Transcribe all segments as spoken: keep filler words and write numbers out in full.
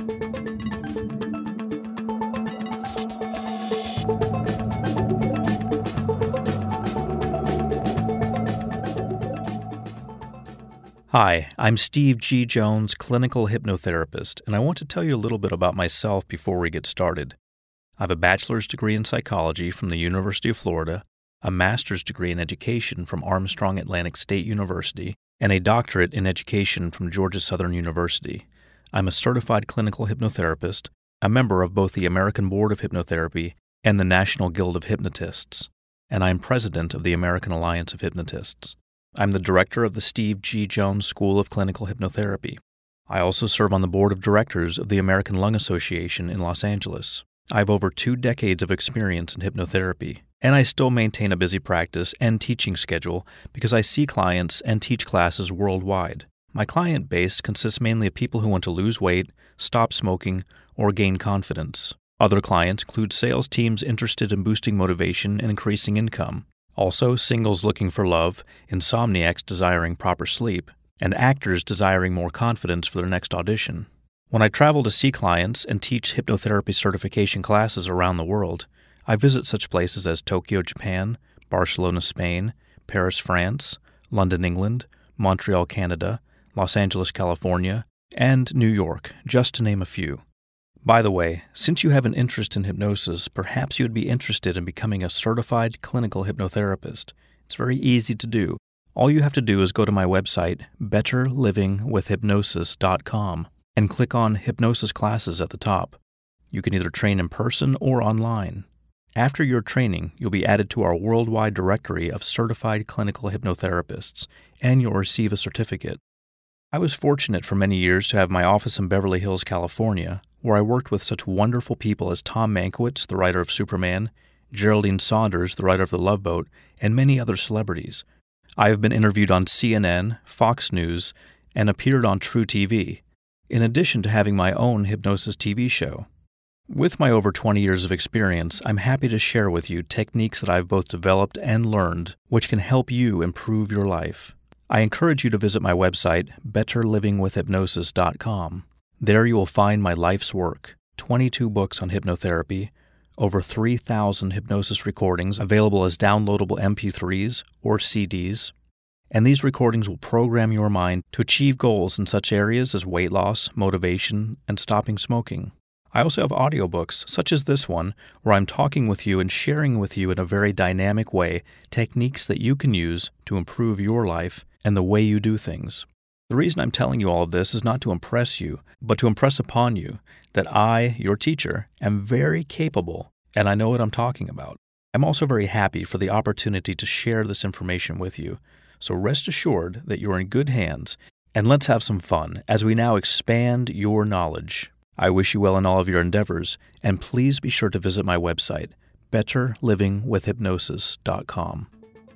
Hi, I'm Steve G. Jones, clinical hypnotherapist, and I want to tell you a little bit about myself before we get started. I have a bachelor's degree in psychology from the University of Florida, a master's degree in education from Armstrong Atlantic State University, and a doctorate in education from Georgia Southern University. I'm a certified clinical hypnotherapist, a member of both the American Board of Hypnotherapy and the National Guild of Hypnotists, and I'm president of the American Alliance of Hypnotists. I'm the director of the Steve G. Jones School of Clinical Hypnotherapy. I also serve on the board of directors of the American Lung Association in Los Angeles. I have over two decades of experience in hypnotherapy, and I still maintain a busy practice and teaching schedule because I see clients and teach classes worldwide. My client base consists mainly of people who want to lose weight, stop smoking, or gain confidence. Other clients include sales teams interested in boosting motivation and increasing income. Also, singles looking for love, insomniacs desiring proper sleep, and actors desiring more confidence for their next audition. When I travel to see clients and teach hypnotherapy certification classes around the world, I visit such places as Tokyo, Japan, Barcelona, Spain, Paris, France, London, England, Montreal, Canada, Los Angeles, California, and New York, just to name a few. By the way, since you have an interest in hypnosis, perhaps you would be interested in becoming a certified clinical hypnotherapist. It's very easy to do. All you have to do is go to my website, better living with hypnosis dot com, and click on Hypnosis Classes at the top. You can either train in person or online. After your training, you'll be added to our worldwide directory of certified clinical hypnotherapists, and you'll receive a certificate. I was fortunate for many years to have my office in Beverly Hills, California, where I worked with such wonderful people as Tom Mankiewicz, the writer of Superman, Geraldine Saunders, the writer of The Love Boat, and many other celebrities. I have been interviewed on C N N, Fox News, and appeared on True T V, in addition to having my own hypnosis T V show. With my over twenty years of experience, I'm happy to share with you techniques that I've both developed and learned, which can help you improve your life. I encourage you to visit my website, better living with hypnosis dot com. There you will find my life's work, twenty-two books on hypnotherapy, over three thousand hypnosis recordings available as downloadable M P threes or C Ds, and these recordings will program your mind to achieve goals in such areas as weight loss, motivation, and stopping smoking. I also have audiobooks, such as this one, where I'm talking with you and sharing with you in a very dynamic way techniques that you can use to improve your life and the way you do things. The reason I'm telling you all of this is not to impress you, but to impress upon you that I, your teacher, am very capable and I know what I'm talking about. I'm also very happy for the opportunity to share this information with you, so rest assured that you're in good hands, and let's have some fun as we now expand your knowledge. I wish you well in all of your endeavors, and please be sure to visit my website, better living with hypnosis dot com.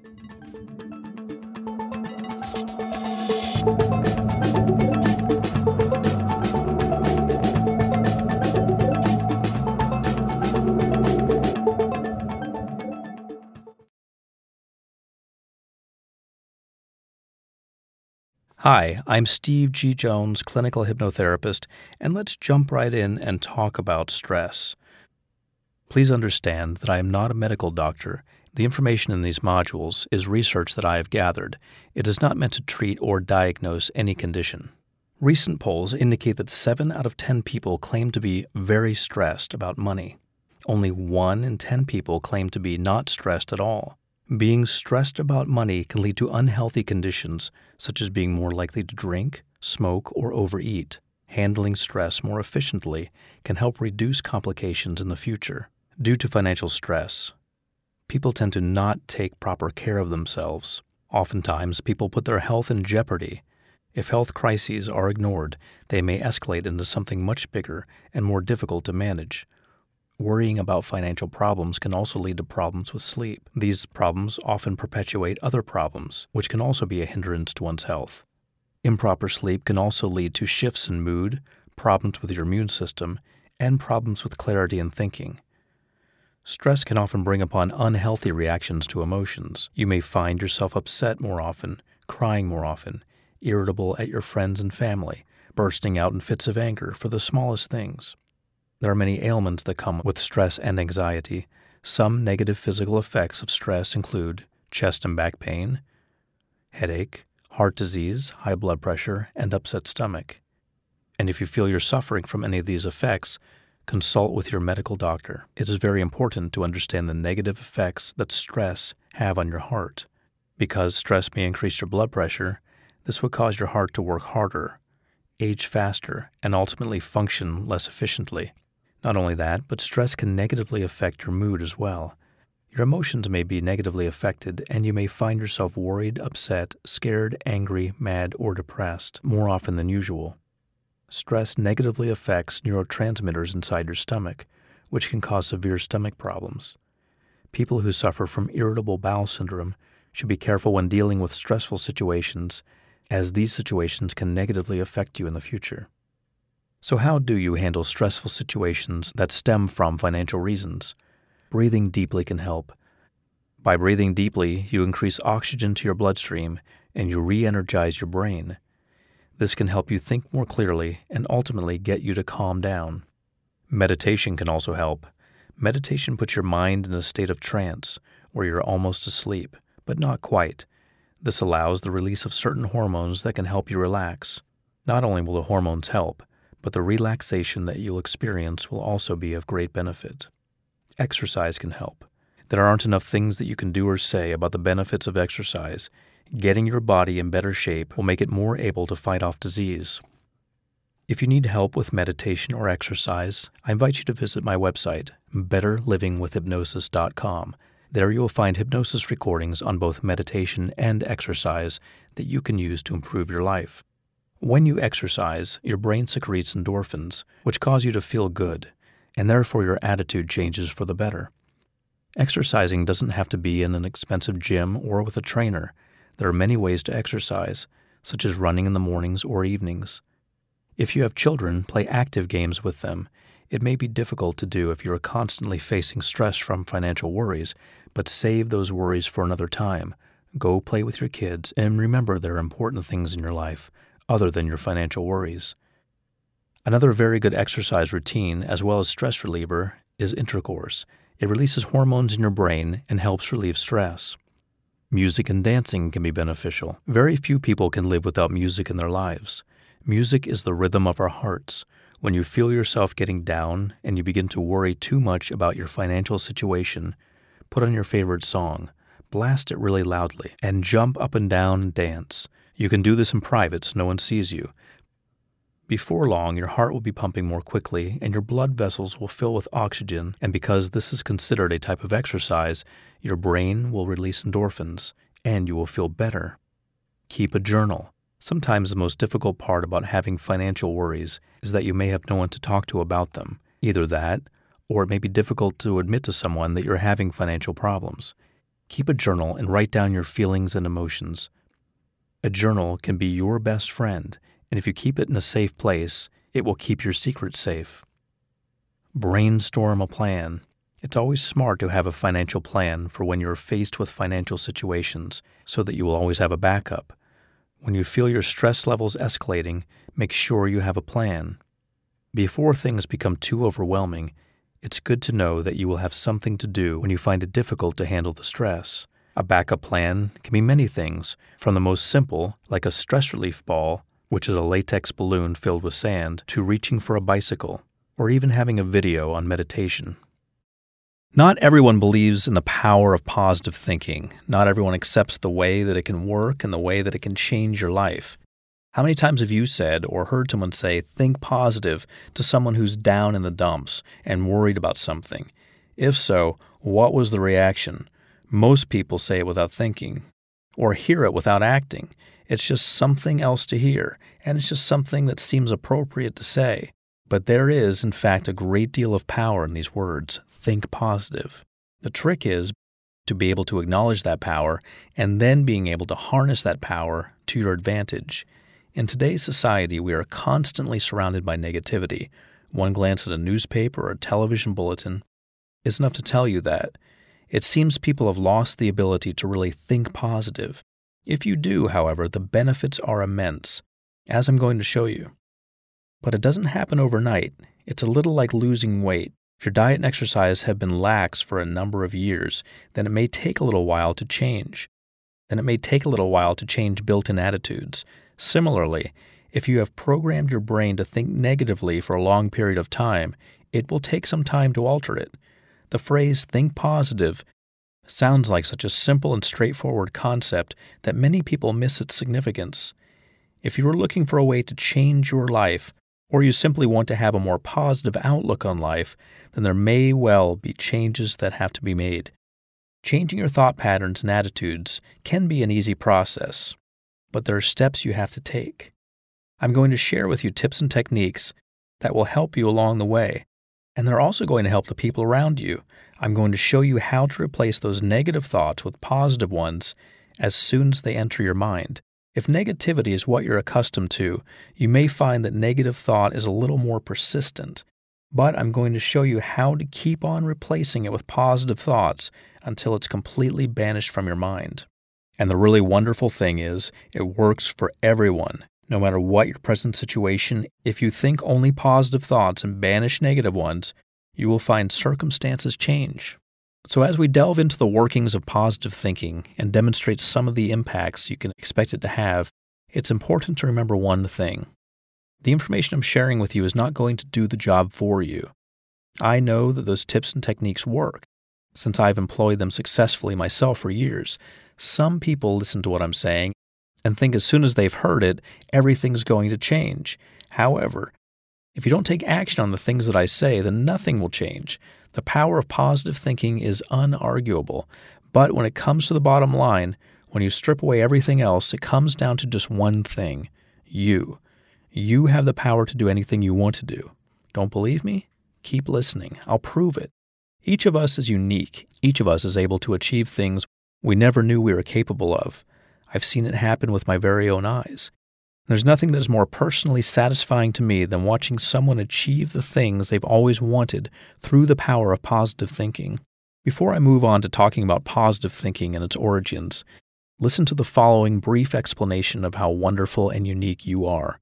Hi, I'm Steve G. Jones, clinical hypnotherapist, and let's jump right in and talk about stress. Please understand that I am not a medical doctor. The information in these modules is research that I have gathered. It is not meant to treat or diagnose any condition. Recent polls indicate that seven out of ten people claim to be very stressed about money. Only one in ten people claim to be not stressed at all. Being stressed about money can lead to unhealthy conditions, such as being more likely to drink, smoke, or overeat. Handling stress more efficiently can help reduce complications in the future. Due to financial stress, people tend to not take proper care of themselves. Oftentimes, people put their health in jeopardy. If health crises are ignored, they may escalate into something much bigger and more difficult to manage. Worrying about financial problems can also lead to problems with sleep. These problems often perpetuate other problems, which can also be a hindrance to one's health. Improper sleep can also lead to shifts in mood, problems with your immune system, and problems with clarity and thinking. Stress can often bring upon unhealthy reactions to emotions. You may find yourself upset more often, crying more often, irritable at your friends and family, bursting out in fits of anger for the smallest things. There are many ailments that come with stress and anxiety. Some negative physical effects of stress include chest and back pain, headache, heart disease, high blood pressure, and upset stomach. And if you feel you're suffering from any of these effects, consult with your medical doctor. It is very important to understand the negative effects that stress have on your heart. Because stress may increase your blood pressure, this would cause your heart to work harder, age faster, and ultimately function less efficiently. Not only that, but stress can negatively affect your mood as well. Your emotions may be negatively affected, and you may find yourself worried, upset, scared, angry, mad, or depressed more often than usual. Stress negatively affects neurotransmitters inside your stomach, which can cause severe stomach problems. People who suffer from irritable bowel syndrome should be careful when dealing with stressful situations, as these situations can negatively affect you in the future. So how do you handle stressful situations that stem from financial reasons? Breathing deeply can help. By breathing deeply, you increase oxygen to your bloodstream and you re-energize your brain. This can help you think more clearly and ultimately get you to calm down. Meditation can also help. Meditation puts your mind in a state of trance where you're almost asleep, but not quite. This allows the release of certain hormones that can help you relax. Not only will the hormones help, but the relaxation that you'll experience will also be of great benefit. Exercise can help. There aren't enough things that you can do or say about the benefits of exercise. Getting your body in better shape will make it more able to fight off disease. If you need help with meditation or exercise, I invite you to visit my website, better living with hypnosis dot com. There you will find hypnosis recordings on both meditation and exercise that you can use to improve your life. When you exercise, your brain secretes endorphins, which cause you to feel good, and therefore your attitude changes for the better. Exercising doesn't have to be in an expensive gym or with a trainer. There are many ways to exercise, such as running in the mornings or evenings. If you have children, play active games with them. It may be difficult to do if you are constantly facing stress from financial worries, but save those worries for another time. Go play with your kids, and remember there are important things in your life other than your financial worries. Another very good exercise routine, as well as stress reliever, is intercourse. It releases hormones in your brain and helps relieve stress. Music and dancing can be beneficial. Very few people can live without music in their lives. Music is the rhythm of our hearts. When you feel yourself getting down and you begin to worry too much about your financial situation, put on your favorite song, blast it really loudly, and jump up and down and dance. You can do this in private so no one sees you. Before long, your heart will be pumping more quickly and your blood vessels will fill with oxygen, and because this is considered a type of exercise, your brain will release endorphins and you will feel better. Keep a journal. Sometimes the most difficult part about having financial worries is that you may have no one to talk to about them. Either that, or it may be difficult to admit to someone that you're having financial problems. Keep a journal and write down your feelings and emotions. A journal can be your best friend, and if you keep it in a safe place, it will keep your secrets safe. Brainstorm a plan. It's always smart to have a financial plan for when you're faced with financial situations so that you will always have a backup. When you feel your stress levels escalating, make sure you have a plan. Before things become too overwhelming, it's good to know that you will have something to do when you find it difficult to handle the stress. A backup plan can be many things, from the most simple, like a stress relief ball, which is a latex balloon filled with sand, to reaching for a bicycle, or even having a video on meditation. Not everyone believes in the power of positive thinking. Not everyone accepts the way that it can work and the way that it can change your life. How many times have you said or heard someone say, "Think positive," to someone who's down in the dumps and worried about something? If so, what was the reaction? Most people say it without thinking, or hear it without acting. It's just something else to hear, and it's just something that seems appropriate to say. But there is, in fact, a great deal of power in these words, think positive. The trick is to be able to acknowledge that power and then being able to harness that power to your advantage. In today's society, we are constantly surrounded by negativity. One glance at a newspaper or a television bulletin is enough to tell you that. It seems people have lost the ability to really think positive. If you do, however, the benefits are immense, as I'm going to show you. But it doesn't happen overnight. It's a little like losing weight. If your diet and exercise have been lax for a number of years, then it may take a little while to change. Then it may take a little while to change built-in attitudes. Similarly, if you have programmed your brain to think negatively for a long period of time, it will take some time to alter it. The phrase "think positive" sounds like such a simple and straightforward concept that many people miss its significance. If you are looking for a way to change your life, or you simply want to have a more positive outlook on life, then there may well be changes that have to be made. Changing your thought patterns and attitudes can be an easy process, but there are steps you have to take. I'm going to share with you tips and techniques that will help you along the way, and they're also going to help the people around you. I'm going to show you how to replace those negative thoughts with positive ones as soon as they enter your mind. If negativity is what you're accustomed to, you may find that negative thought is a little more persistent. But I'm going to show you how to keep on replacing it with positive thoughts until it's completely banished from your mind. And the really wonderful thing is, it works for everyone. No matter what your present situation, if you think only positive thoughts and banish negative ones, you will find circumstances change. So as we delve into the workings of positive thinking and demonstrate some of the impacts you can expect it to have, it's important to remember one thing. The information I'm sharing with you is not going to do the job for you. I know that those tips and techniques work, since I've employed them successfully myself for years. Some people listen to what I'm saying and think as soon as they've heard it, everything's going to change. However, if you don't take action on the things that I say, then nothing will change. The power of positive thinking is unarguable. But when it comes to the bottom line, when you strip away everything else, it comes down to just one thing: you. You have the power to do anything you want to do. Don't believe me? Keep listening. I'll prove it. Each of us is unique. Each of us is able to achieve things we never knew we were capable of. I've seen it happen with my very own eyes. There's nothing that is more personally satisfying to me than watching someone achieve the things they've always wanted through the power of positive thinking. Before I move on to talking about positive thinking and its origins, listen to the following brief explanation of how wonderful and unique you are.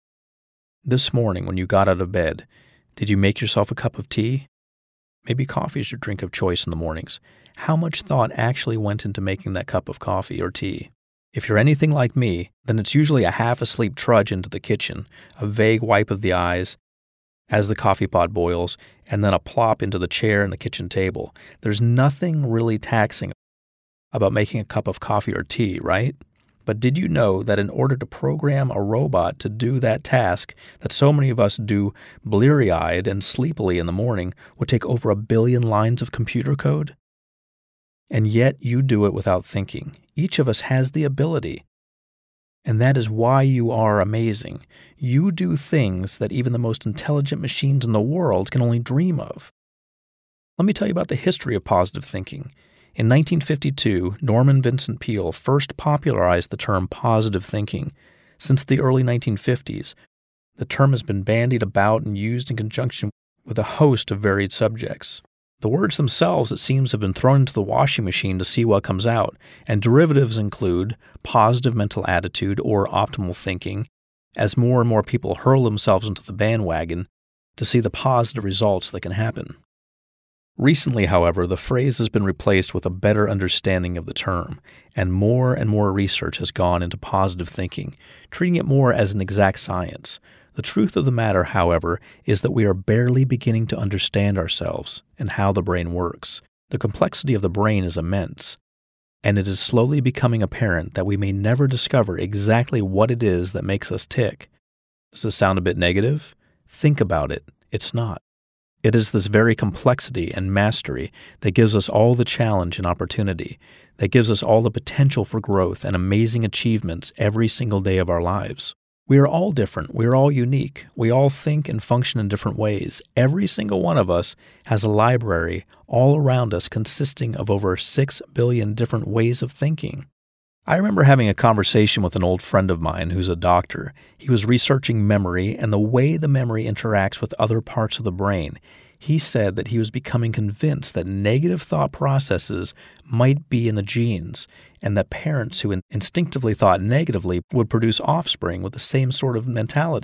This morning, when you got out of bed, did you make yourself a cup of tea? Maybe coffee is your drink of choice in the mornings. How much thought actually went into making that cup of coffee or tea? If you're anything like me, then it's usually a half-asleep trudge into the kitchen, a vague wipe of the eyes as the coffee pot boils, and then a plop into the chair and the kitchen table. There's nothing really taxing about making a cup of coffee or tea, right? But did you know that in order to program a robot to do that task that so many of us do bleary-eyed and sleepily in the morning would take over a billion lines of computer code? And yet you do it without thinking. Each of us has the ability. And that is why you are amazing. You do things that even the most intelligent machines in the world can only dream of. Let me tell you about the history of positive thinking. In nineteen fifty-two, Norman Vincent Peale first popularized the term positive thinking. Since the early nineteen fifties, the term has been bandied about and used in conjunction with a host of varied subjects. The words themselves, it seems, have been thrown into the washing machine to see what comes out, and derivatives include positive mental attitude or optimal thinking, as more and more people hurl themselves into the bandwagon to see the positive results that can happen. Recently, however, the phrase has been replaced with a better understanding of the term, and more and more research has gone into positive thinking, treating it more as an exact science. The truth of the matter, however, is that we are barely beginning to understand ourselves and how the brain works. The complexity of the brain is immense, and it is slowly becoming apparent that we may never discover exactly what it is that makes us tick. Does this sound a bit negative? Think about it. It's not. It is this very complexity and mastery that gives us all the challenge and opportunity, that gives us all the potential for growth and amazing achievements every single day of our lives. We are all different. We are all unique. We all think and function in different ways. Every single one of us has a library all around us consisting of over six billion different ways of thinking. I remember having a conversation with an old friend of mine who's a doctor. He was researching memory and the way the memory interacts with other parts of the brain. He said that he was becoming convinced that negative thought processes might be in the genes, and that parents who instinctively thought negatively would produce offspring with the same sort of mentality.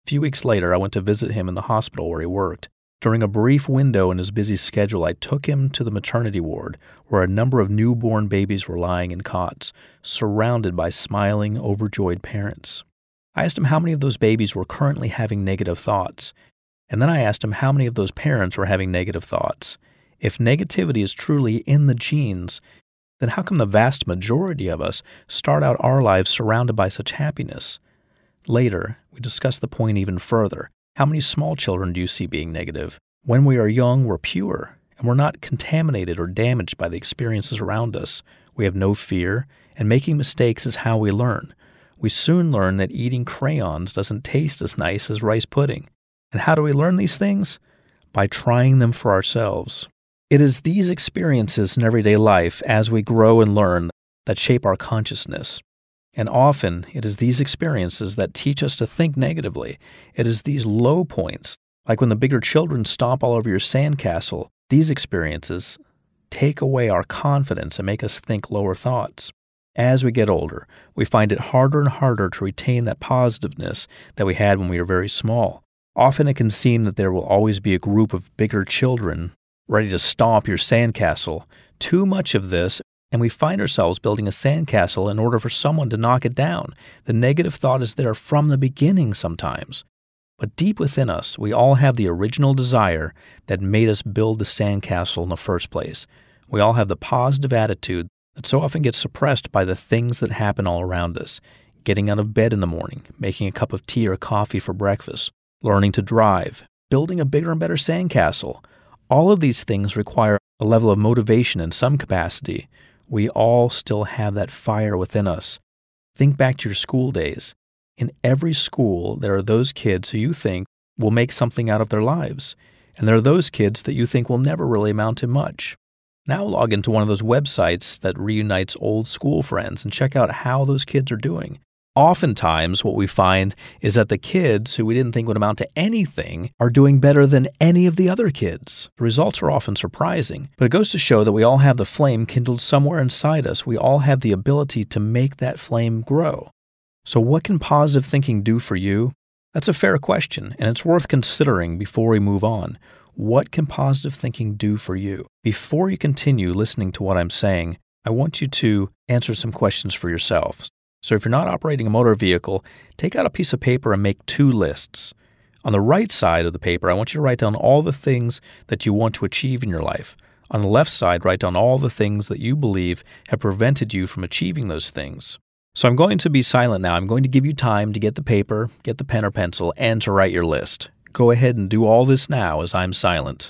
A few weeks later, I went to visit him in the hospital where he worked. During a brief window in his busy schedule, I took him to the maternity ward where a number of newborn babies were lying in cots, surrounded by smiling, overjoyed parents. I asked him how many of those babies were currently having negative thoughts, and then I asked him how many of those parents were having negative thoughts. If negativity is truly in the genes, then how come the vast majority of us start out our lives surrounded by such happiness? Later, we discussed the point even further. How many small children do you see being negative? When we are young, we're pure, and we're not contaminated or damaged by the experiences around us. We have no fear, and making mistakes is how we learn. We soon learn that eating crayons doesn't taste as nice as rice pudding. And how do we learn these things? By trying them for ourselves. It is these experiences in everyday life as we grow and learn that shape our consciousness. And often, it is these experiences that teach us to think negatively. It is these low points, like when the bigger children stomp all over your sandcastle, these experiences take away our confidence and make us think lower thoughts. As we get older, we find it harder and harder to retain that positiveness that we had when we were very small. Often it can seem that there will always be a group of bigger children ready to stomp your sandcastle. Too much of this, and we find ourselves building a sandcastle in order for someone to knock it down. The negative thought is there from the beginning sometimes. But deep within us, we all have the original desire that made us build the sandcastle in the first place. We all have the positive attitude that so often gets suppressed by the things that happen all around us. Getting out of bed in the morning, making a cup of tea or coffee for breakfast, learning to drive, building a bigger and better sandcastle. All of these things require a level of motivation in some capacity. We all still have that fire within us. Think back to your school days. In every school, there are those kids who you think will make something out of their lives, and there are those kids that you think will never really amount to much. Now log into one of those websites that reunites old school friends and check out how those kids are doing. Oftentimes, what we find is that the kids who we didn't think would amount to anything are doing better than any of the other kids. The results are often surprising, but it goes to show that we all have the flame kindled somewhere inside us. We all have the ability to make that flame grow. So what can positive thinking do for you? That's a fair question, and it's worth considering before we move on. What can positive thinking do for you? Before you continue listening to what I'm saying, I want you to answer some questions for yourself. So if you're not operating a motor vehicle, take out a piece of paper and make two lists. On the right side of the paper, I want you to write down all the things that you want to achieve in your life. On the left side, write down all the things that you believe have prevented you from achieving those things. So I'm going to be silent now. I'm going to give you time to get the paper, get the pen or pencil, and to write your list. Go ahead and do all this now as I'm silent.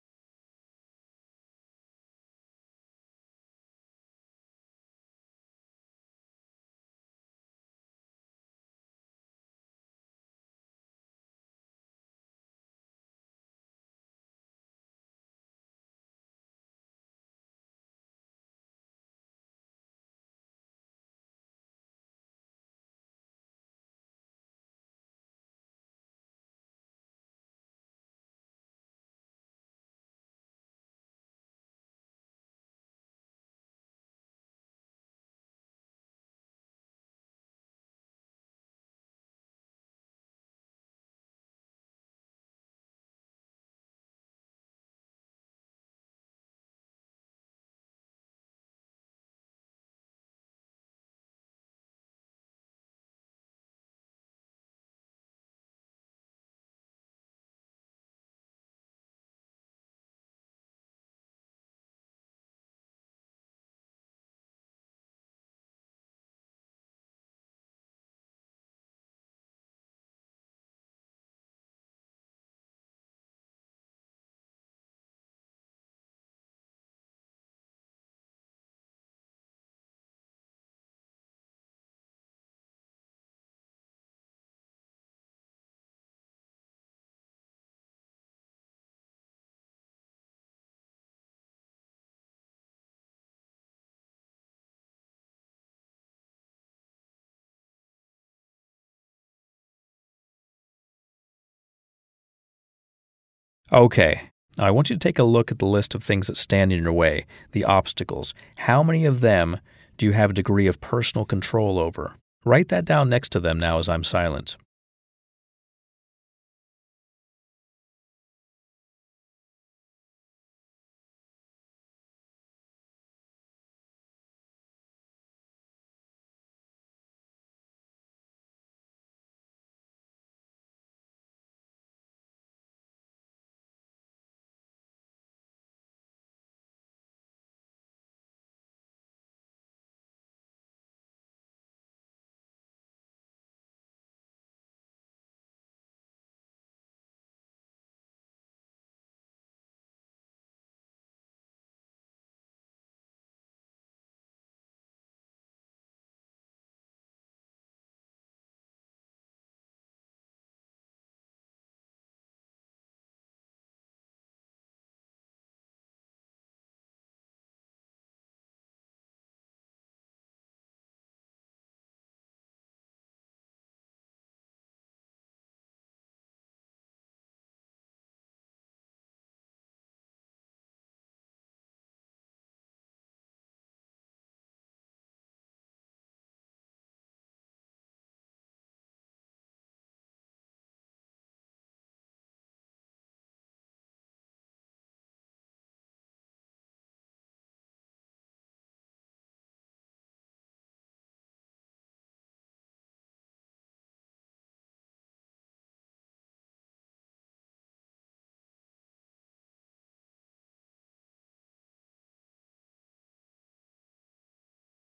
Okay, now I want you to take a look at the list of things that stand in your way, the obstacles. How many of them do you have a degree of personal control over? Write that down next to them now as I'm silent.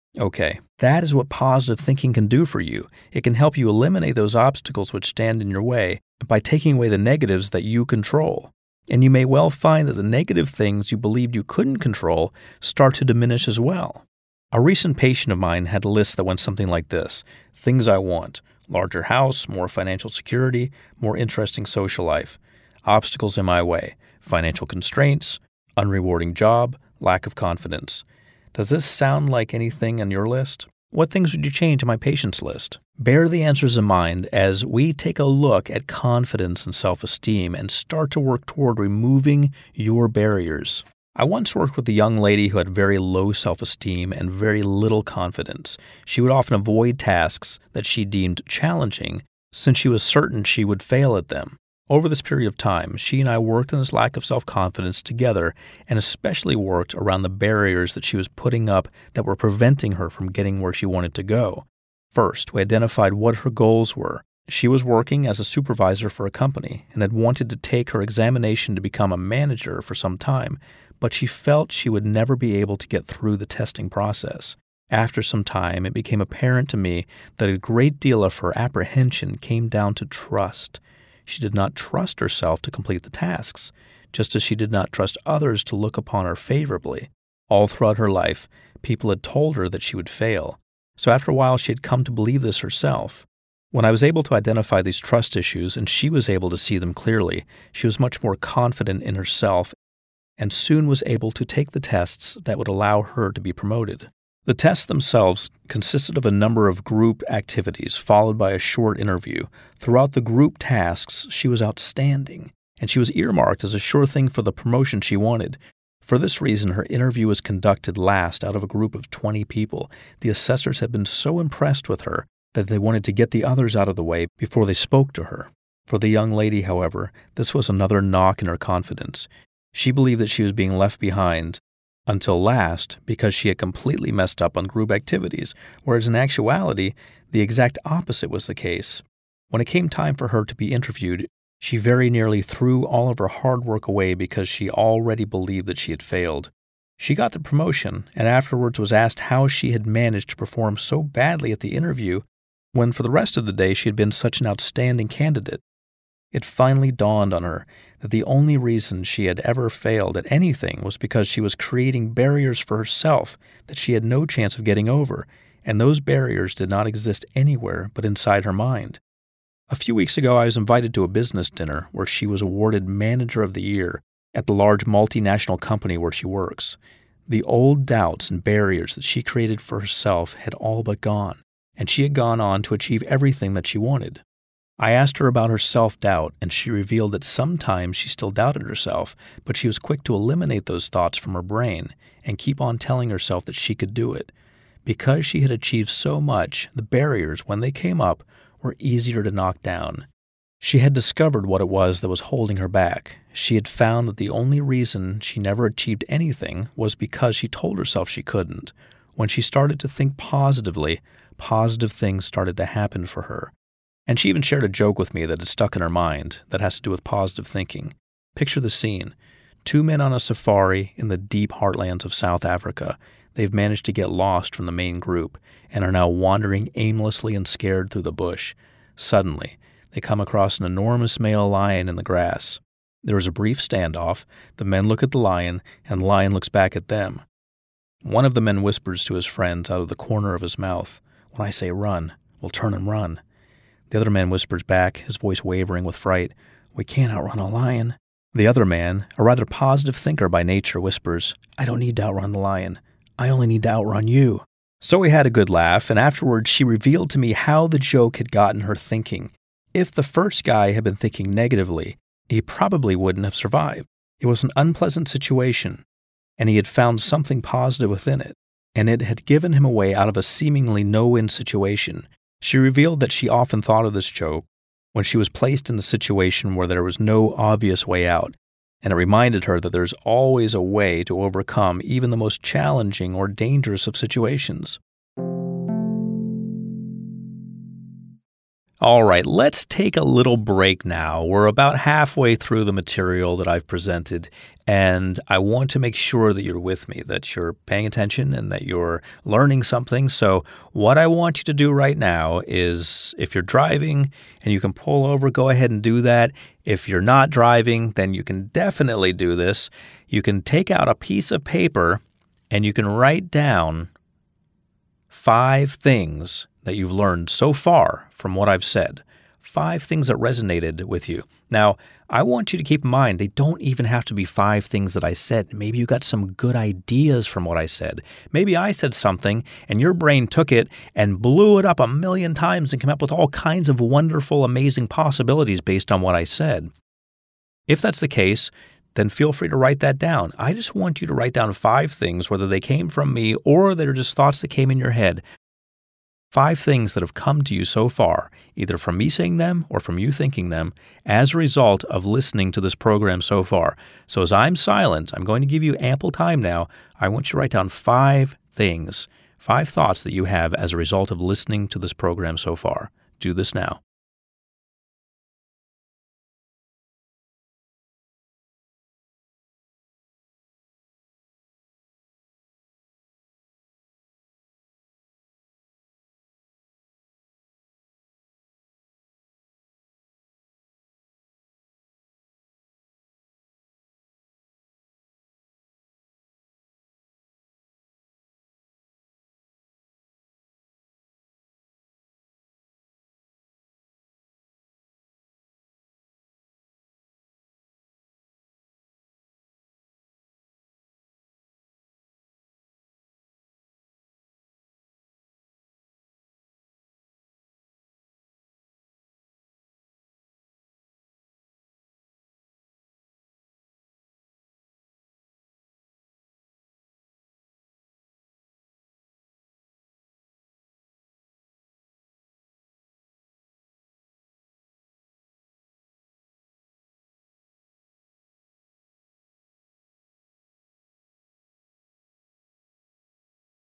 Okay, that is what positive thinking can do for you. It can help you eliminate those obstacles which stand in your way by taking away the negatives that you control. And you may well find that the negative things you believed you couldn't control start to diminish as well. A recent patient of mine had a list that went something like this: things I want, larger house, more financial security, more interesting social life, obstacles in my way, financial constraints, unrewarding job, lack of confidence. Does this sound like anything on your list? What things would you change in my patient's list? Bear the answers in mind as we take a look at confidence and self-esteem and start to work toward removing your barriers. I once worked with a young lady who had very low self-esteem and very little confidence. She would often avoid tasks that she deemed challenging since she was certain she would fail at them. Over this period of time, she and I worked on this lack of self-confidence together and especially worked around the barriers that she was putting up that were preventing her from getting where she wanted to go. First, we identified what her goals were. She was working as a supervisor for a company and had wanted to take her examination to become a manager for some time, but she felt she would never be able to get through the testing process. After some time, it became apparent to me that a great deal of her apprehension came down to trust. She did not trust herself to complete the tasks, just as she did not trust others to look upon her favorably. All throughout her life, people had told her that she would fail. So after a while, she had come to believe this herself. When I was able to identify these trust issues and she was able to see them clearly, she was much more confident in herself and soon was able to take the tests that would allow her to be promoted. The tests themselves consisted of a number of group activities followed by a short interview. Throughout the group tasks, she was outstanding, and she was earmarked as a sure thing for the promotion she wanted. For this reason, her interview was conducted last out of a group of twenty people. The assessors had been so impressed with her that they wanted to get the others out of the way before they spoke to her. For the young lady, however, this was another knock in her confidence. She believed that she was being left behind until last because she had completely messed up on group activities, whereas in actuality, the exact opposite was the case. When it came time for her to be interviewed, she very nearly threw all of her hard work away because she already believed that she had failed. She got the promotion and afterwards was asked how she had managed to perform so badly at the interview when for the rest of the day she had been such an outstanding candidate. It finally dawned on her that the only reason she had ever failed at anything was because she was creating barriers for herself that she had no chance of getting over, and those barriers did not exist anywhere but inside her mind. A few weeks ago, I was invited to a business dinner where she was awarded Manager of the Year at the large multinational company where she works. The old doubts and barriers that she created for herself had all but gone, and she had gone on to achieve everything that she wanted. I asked her about her self-doubt, and she revealed that sometimes she still doubted herself, but she was quick to eliminate those thoughts from her brain and keep on telling herself that she could do it. Because she had achieved so much, the barriers, when they came up, were easier to knock down. She had discovered what it was that was holding her back. She had found that the only reason she never achieved anything was because she told herself she couldn't. When she started to think positively, positive things started to happen for her. And she even shared a joke with me that had stuck in her mind that has to do with positive thinking. Picture the scene. Two men on a safari in the deep heartlands of South Africa. They've managed to get lost from the main group and are now wandering aimlessly and scared through the bush. Suddenly, they come across an enormous male lion in the grass. There is a brief standoff. The men look at the lion, and the lion looks back at them. One of the men whispers to his friends out of the corner of his mouth, "When I say run, we'll turn and run." The other man whispers back, his voice wavering with fright, "We can't outrun a lion." The other man, a rather positive thinker by nature, whispers, "I don't need to outrun the lion. I only need to outrun you." So we had a good laugh, and afterwards she revealed to me how the joke had gotten her thinking. If the first guy had been thinking negatively, he probably wouldn't have survived. It was an unpleasant situation, and he had found something positive within it, and it had given him a way out of a seemingly no-win situation. She revealed that she often thought of this joke when she was placed in a situation where there was no obvious way out, and it reminded her that there's always a way to overcome even the most challenging or dangerous of situations. All right, let's take a little break now. We're about halfway through the material that I've presented, and I want to make sure that you're with me, that you're paying attention and that you're learning something. So what I want you to do right now is, if you're driving and you can pull over, go ahead and do that. If you're not driving, then you can definitely do this. You can take out a piece of paper and you can write down five things that you've learned so far from what I've said. Five things that resonated with you. Now, I want you to keep in mind, they don't even have to be five things that I said. Maybe you got some good ideas from what I said. Maybe I said something and your brain took it and blew it up a million times and came up with all kinds of wonderful, amazing possibilities based on what I said. If that's the case, then feel free to write that down. I just want you to write down five things, whether they came from me or they're just thoughts that came in your head. Five things that have come to you so far, either from me saying them or from you thinking them, as a result of listening to this program so far. So as I'm silent, I'm going to give you ample time now. I want you to write down five things, five thoughts that you have as a result of listening to this program so far. Do this now.